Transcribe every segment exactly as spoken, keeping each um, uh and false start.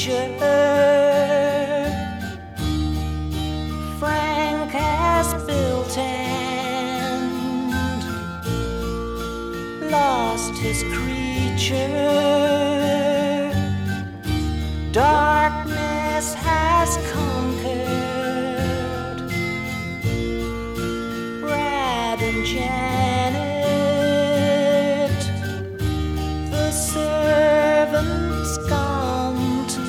feature. Frank has built and lost his creature. Darkness has conquered Brad and Janet. The servant's gone to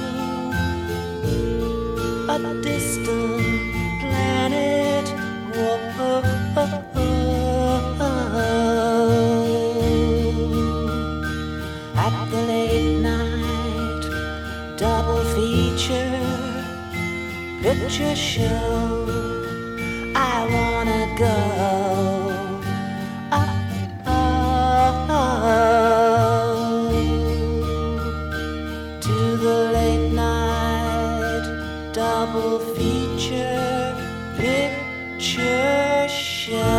a distant planet. Whoa. At the late night double feature picture show, I wanna go. Oh, oh, oh, to the late night double feature picture show.